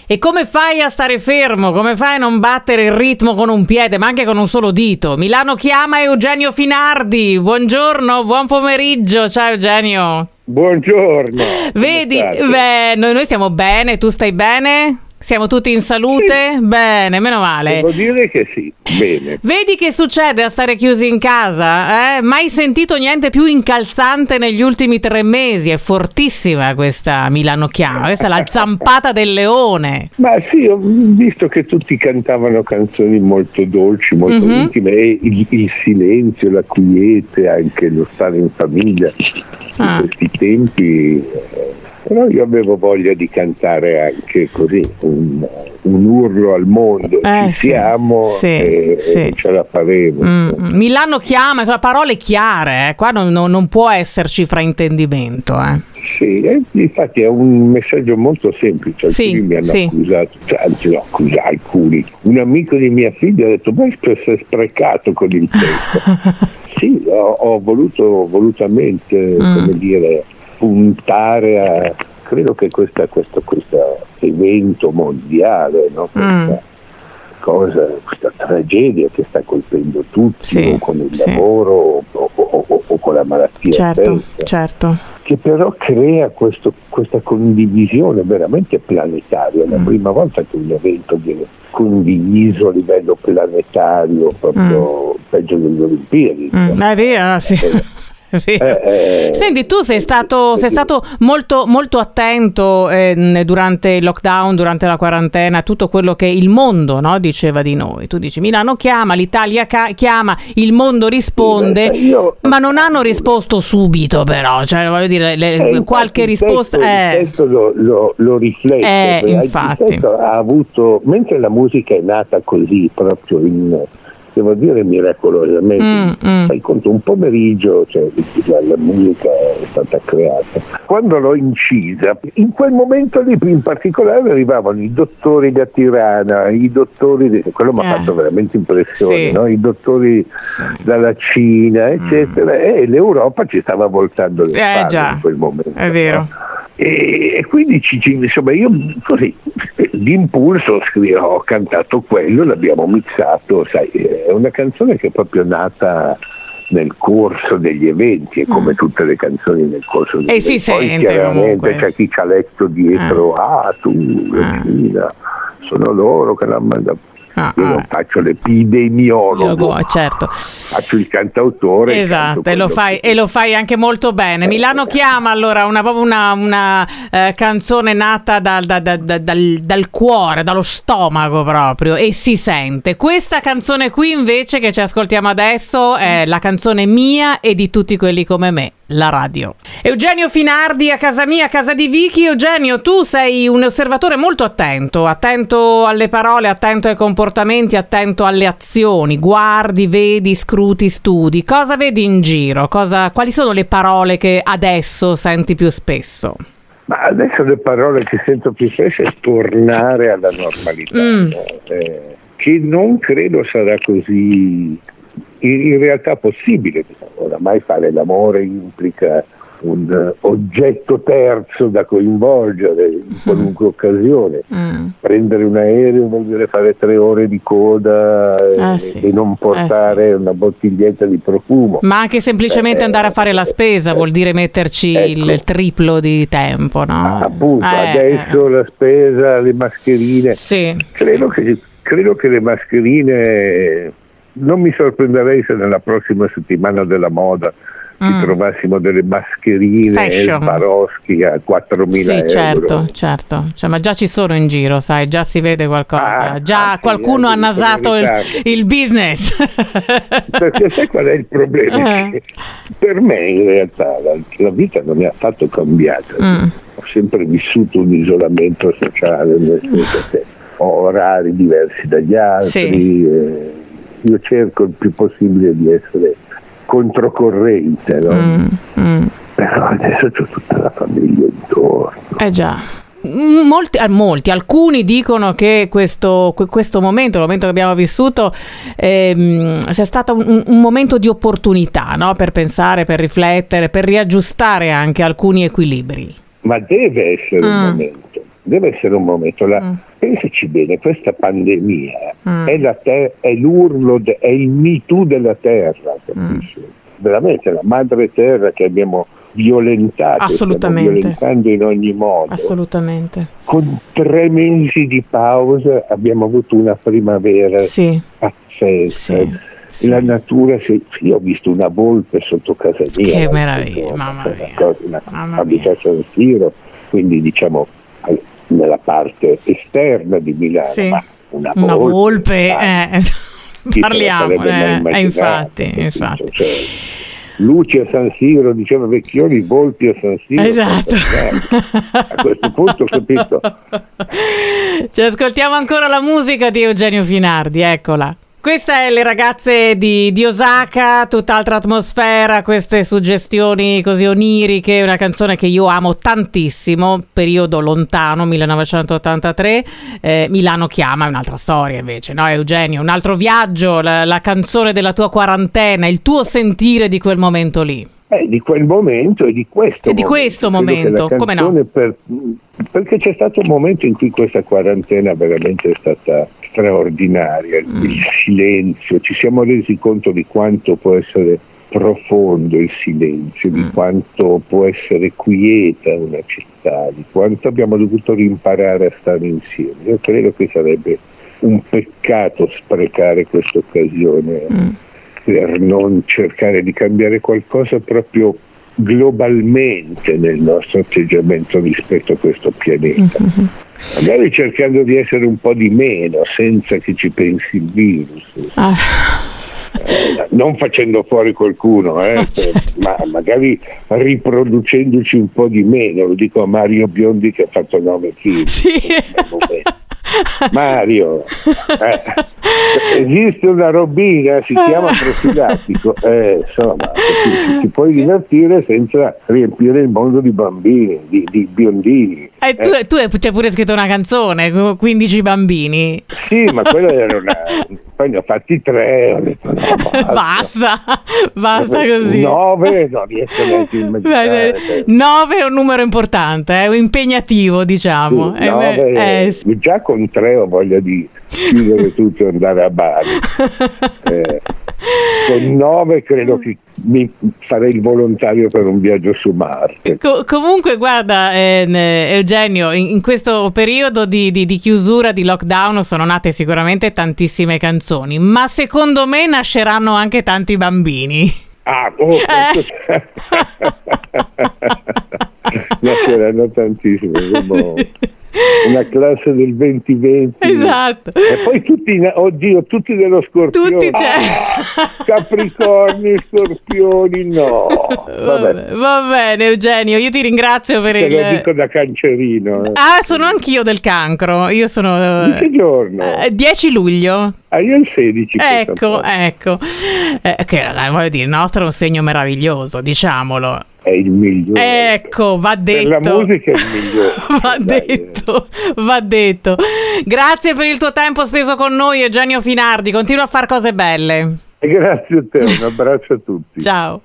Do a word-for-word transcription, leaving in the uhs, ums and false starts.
E come fai a stare fermo? Come fai a non battere il ritmo con un piede, ma anche con un solo dito? Milano chiama Eugenio Finardi. Buongiorno, buon pomeriggio. Ciao Eugenio. Buongiorno. Vedi, beh, noi, noi stiamo bene, tu stai bene? Siamo tutti in salute? Sì. Bene, meno male. Devo dire che sì, bene. Vedi che succede a stare chiusi in casa? Eh? Mai sentito niente più incalzante negli ultimi tre mesi. È fortissima questa Milano chiama, questa è la zampata del leone. Ma sì, ho visto che tutti cantavano canzoni molto dolci, molto mm-hmm. intime, e il, il silenzio, la quiete, anche lo stare in famiglia ah. in questi tempi. Però io avevo voglia di cantare anche così, un, un urlo al mondo, eh, ci sì, siamo sì, e, sì. e ce la faremo. Mm, Milano chiama, sono parole chiare, eh. Qua non, non, non può esserci fraintendimento. Eh. Sì, eh, infatti è un messaggio molto semplice, alcuni sì, mi hanno sì. accusato, cioè, anzi no, accusato alcuni. Un amico di mia figlia ha detto, ma si è sprecato con il testo. Sì, ho, ho voluto volutamente, mm. come dire, puntare a, credo che questa, questo, questo evento mondiale, no? Questa mm. cosa, questa tragedia che sta colpendo tutti, sì, o con il sì. lavoro o, o, o, o con la malattia certo, stessa, certo. che però crea questo, questa condivisione veramente planetaria. È la mm. prima volta che un evento viene condiviso a livello planetario, proprio mm. peggio delle Olimpiadi. Mm. È vero, sì. Eh, Eh, eh, Senti, tu sei stato, sei stato molto, molto attento eh, durante il lockdown, durante la quarantena, tutto quello che il mondo, no, diceva di noi. Tu dici Milano chiama, l'Italia ca- chiama, il mondo risponde, sì, io, ma non hanno risposto subito, però, cioè voglio dire, le, eh, qualche risposta il testo, eh, il testo lo, lo, lo riflette, eh, infatti. Il testo ha avuto, mentre la musica è nata così, proprio in, devo dire, miracolosamente, mm, mm. fai conto, un pomeriggio, cioè, la, la musica è stata creata. Quando l'ho incisa, in quel momento lì in particolare arrivavano i dottori da Tirana, i dottori, di, quello mi ha eh. fatto veramente impressione, sì. no? I dottori dalla Cina, eccetera, mm. e l'Europa ci stava voltando le spalle eh, già. in quel momento. È vero. No? E, e quindi ci, ci, insomma io così d'impulso scrivo, ho cantato quello, l'abbiamo mixato, sai, è una canzone che è proprio nata nel corso degli eventi, e come mm. tutte le canzoni nel corso degli e eventi. E si Poi sente chiaramente comunque. C'è chi ci ha letto dietro, ah, ah tu, Regina, ah. sono loro che l'hanno mandato. Ah, io non faccio l'epidemiologo, certo. faccio il cantautore, esatto, e lo fai e lo fai anche molto bene. Milano chiama, allora, una una, una eh, canzone nata dal, da, da, da, dal, dal cuore, dallo stomaco proprio, e si sente. Questa canzone qui invece che ci ascoltiamo adesso è la canzone mia e di tutti quelli come me, la radio. Eugenio Finardi a casa mia, a casa di Vicky. Eugenio, tu sei un osservatore molto attento, attento alle parole, attento ai comportamenti, attento alle azioni, guardi, vedi, scruti, studi. Cosa vedi in giro? Cosa, quali sono le parole che adesso senti più spesso? Ma adesso le parole che sento più spesso è tornare alla normalità, mm. eh, che non credo sarà così in realtà possibile. Oramai fare l'amore implica un uh, oggetto terzo da coinvolgere in qualunque mm. occasione. Mm. Prendere un aereo vuol dire fare tre ore di coda eh, e, sì. e non portare eh, sì. una bottiglietta di profumo. Ma anche semplicemente eh, andare a fare la spesa eh, vuol dire metterci ecco. il, il triplo di tempo, no? Ah, appunto, eh, adesso eh. la spesa, le mascherine. Sì, credo, sì. Che, credo che le mascherine... Non mi sorprenderei se nella prossima settimana della moda mm. ci trovassimo delle mascherine Swarovski a quattromila sì, euro. Certo, certo. Cioè, ma già ci sono in giro, sai, già si vede qualcosa. Ah, già ah, qualcuno sì, ha nasato il, il business. Perché sai qual è il problema? Che per me in realtà la, la vita non mi ha affatto cambiata. Mm. Ho sempre vissuto un isolamento sociale, nel senso che ho orari diversi dagli altri. Sì. Eh, io cerco il più possibile di essere controcorrente, no? Mm, mm. Però adesso c'ho tutta la famiglia intorno. Eh già. Molti, molti, alcuni dicono che questo, questo momento, il momento che abbiamo vissuto, ehm, sia stato un, un momento di opportunità, no? Per pensare, per riflettere, per riaggiustare anche alcuni equilibri. Ma deve essere mm. un momento. deve essere un momento. La, mm. Pensaci bene, questa pandemia mm. è, la ter- è l'urlo, de- è il Me Too della terra, capisci? Mm. Veramente la madre terra che abbiamo violentato, assolutamente, stiamo violentando in ogni modo. Assolutamente. Con tre mesi di pausa abbiamo avuto una primavera sì. pazzesca. Sì. Sì. La natura, io ho visto una volpe sotto casa mia. Che meraviglia, mamma mia. Cosa, una, mamma abito a San Siro, quindi diciamo nella parte esterna di Milano, sì. ma una volpe, una volpe eh, parliamo, eh, eh, infatti, infatti. Cioè, luci a San Siro, diceva Vecchioni, volpi a San Siro. Esatto. A questo punto ho capito. Ci ascoltiamo ancora la musica di Eugenio Finardi, eccola. Questa è Le ragazze di, di Osaka, tutt'altra atmosfera, queste suggestioni così oniriche, una canzone che io amo tantissimo, periodo lontano, millenovecentottantatré, eh, Milano chiama, è un'altra storia invece, no Eugenio? Un altro viaggio, la, la canzone della tua quarantena, il tuo sentire di quel momento lì. Eh, di quel momento e di questo e di momento. questo momento, come no? Per, perché c'è stato un momento in cui questa quarantena veramente è stata straordinaria, mm. il silenzio, ci siamo resi conto di quanto può essere profondo il silenzio, mm. di quanto può essere quieta una città, di quanto abbiamo dovuto rimparare a stare insieme. Io credo che sarebbe un peccato sprecare questa occasione mm. per non cercare di cambiare qualcosa proprio globalmente nel nostro atteggiamento rispetto a questo pianeta. Mm-hmm. Magari cercando di essere un po' di meno senza che ci pensi il virus. Ah. Eh, non facendo fuori qualcuno, eh, per, ma magari riproducendoci un po' di meno. Lo dico a Mario Biondi che ha fatto nove film. Sì. Mario, eh, esiste una robina, si chiama profilattico, eh, insomma, ti, ti puoi divertire senza riempire il mondo di bambini, di, di biondini. E eh, tu, eh. tu hai pure scritto una canzone, quindici bambini. Sì, ma quella era una... Poi ne ho fatti tre, ho detto no, basta. basta, basta così. Nove, non riesco neanche a immaginare. Nove è un numero importante, è un impegnativo, diciamo. Sì, nove, eh, eh, già con tre ho voglia di chiudere tutto e andare a Bali. Eh, con nove credo che mi farei il volontario per un viaggio su Marte. Co- comunque guarda eh, Eugenio, in, in questo periodo di, di, di chiusura, di lockdown sono nate sicuramente tantissime canzoni, ma secondo me nasceranno anche tanti bambini. Ah, oh, eh. nasceranno tantissime, una classe del venti venti, esatto, e poi tutti, oddio, tutti dello Scorpione, tutti ah, Capricorni, Scorpioni, no, vabbè. Va bene Eugenio, io ti ringrazio per Te il... lo dico da cancerino. Eh. Ah, sono anch'io del cancro, io sono... Di che giorno? Eh, dieci luglio. Ah, io il sedici. Ecco, ecco, eh, che voglio dire, il nostro è un segno meraviglioso, diciamolo. È il migliore. Ecco, va detto. Per la musica è il migliore. va Dai, detto, va detto. Grazie per il tuo tempo speso con noi, Eugenio Finardi. Continua a fare cose belle. Grazie a te, un abbraccio a tutti. Ciao.